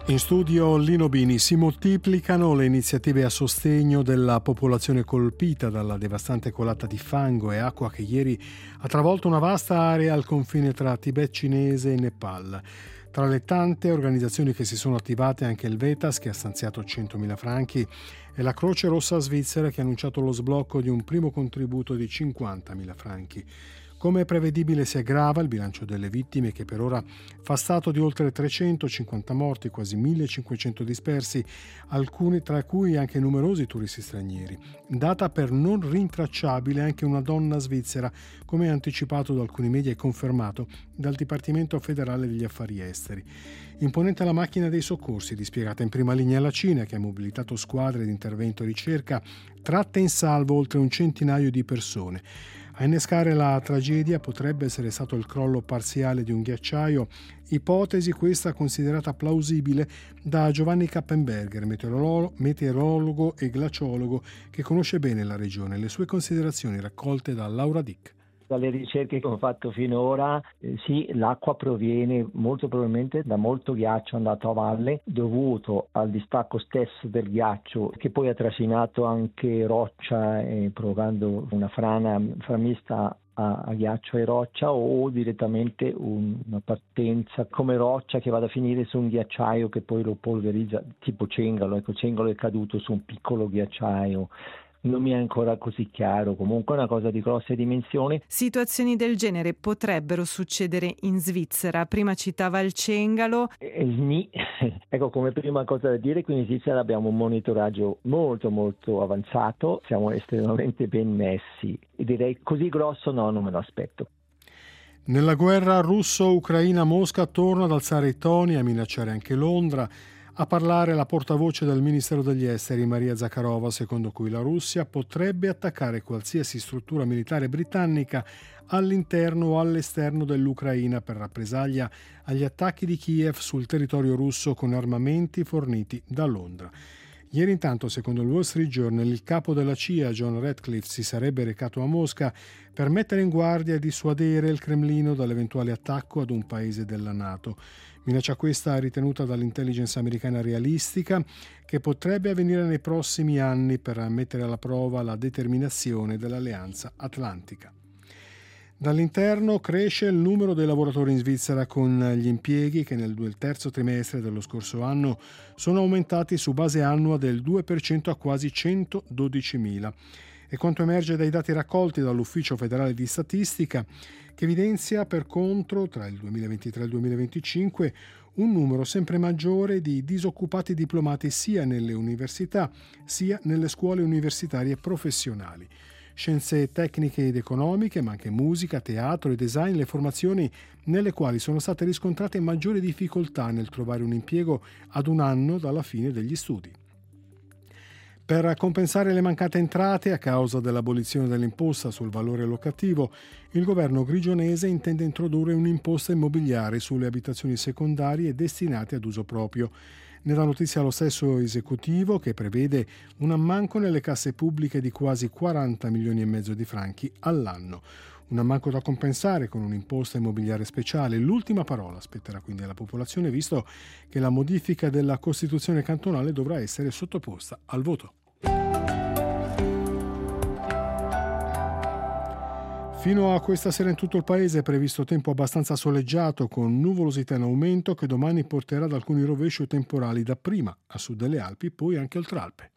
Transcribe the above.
In studio Lino Bini. Si moltiplicano le iniziative a sostegno della popolazione colpita dalla devastante colata di fango e acqua che ieri ha travolto una vasta area al confine tra Tibet cinese e Nepal. Tra le tante organizzazioni che si sono attivate anche il Vetas, che ha stanziato 100.000 franchi, e la Croce Rossa Svizzera, che ha annunciato lo sblocco di un primo contributo di 50.000 franchi. Come prevedibile si aggrava il bilancio delle vittime, che per ora fa stato di oltre 350 morti, quasi 1.500 dispersi, alcuni tra cui anche numerosi turisti stranieri. Data per non rintracciabile anche una donna svizzera, come anticipato da alcuni media e confermato dal Dipartimento federale degli affari esteri. Imponente la macchina dei soccorsi, dispiegata in prima linea alla Cina, che ha mobilitato squadre di intervento e ricerca, tratte in salvo oltre un centinaio di persone. A innescare la tragedia potrebbe essere stato il crollo parziale di un ghiacciaio, ipotesi questa considerata plausibile da Giovanni Kappenberger, meteorologo e glaciologo che conosce bene la regione. Le sue considerazioni raccolte da Laura Dick. Dalle ricerche che ho fatto finora, sì, l'acqua proviene molto probabilmente da molto ghiaccio andato a valle, dovuto al distacco stesso del ghiaccio, che poi ha trascinato anche roccia, provocando una frana framista a ghiaccio e roccia, o direttamente una partenza come roccia che vada a finire su un ghiacciaio che poi lo polverizza, tipo Cengalo. Ecco, Cengalo è caduto su un piccolo ghiacciaio. Non mi è ancora così chiaro, comunque è una cosa di grosse dimensioni. Situazioni del genere potrebbero succedere in Svizzera. Prima citava il Cengalo. Ecco, come prima cosa da dire, qui in Svizzera abbiamo un monitoraggio molto molto avanzato, siamo estremamente ben messi e direi così grosso no, non me lo aspetto. Nella guerra russo-ucraina, Mosca torna ad alzare i toni e a minacciare anche Londra. A parlare la portavoce del Ministero degli Esteri, Maria Zakharova, secondo cui la Russia potrebbe attaccare qualsiasi struttura militare britannica all'interno o all'esterno dell'Ucraina per rappresaglia agli attacchi di Kiev sul territorio russo con armamenti forniti da Londra. Ieri intanto, secondo il Wall Street Journal, il capo della CIA, John Ratcliffe, si sarebbe recato a Mosca per mettere in guardia e dissuadere il Cremlino dall'eventuale attacco ad un paese della NATO. Minaccia questa ritenuta dall'intelligence americana realistica, che potrebbe avvenire nei prossimi anni per mettere alla prova la determinazione dell'Alleanza Atlantica. Dall'interno cresce il numero dei lavoratori in Svizzera, con gli impieghi che nel terzo trimestre dello scorso anno sono aumentati su base annua del 2% a quasi 112.000. E quanto emerge dai dati raccolti dall'Ufficio federale di statistica, che evidenzia per contro tra il 2023 e il 2025 un numero sempre maggiore di disoccupati diplomati sia nelle università sia nelle scuole universitarie professionali. Scienze tecniche ed economiche, ma anche musica, teatro e design, le formazioni nelle quali sono state riscontrate maggiori difficoltà nel trovare un impiego ad un anno dalla fine degli studi. Per compensare le mancate entrate a causa dell'abolizione dell'imposta sul valore locativo, il governo grigionese intende introdurre un'imposta immobiliare sulle abitazioni secondarie destinate ad uso proprio. Ne dà notizia lo stesso esecutivo, che prevede un ammanco nelle casse pubbliche di quasi 40 milioni e mezzo di franchi all'anno. Un ammanco da compensare con un'imposta immobiliare speciale. L'ultima parola spetterà quindi alla popolazione, visto che la modifica della Costituzione cantonale dovrà essere sottoposta al voto. Fino a questa sera in tutto il paese è previsto tempo abbastanza soleggiato, con nuvolosità in aumento, che domani porterà ad alcuni rovesci o temporali dapprima a sud delle Alpi, poi anche oltre Alpe.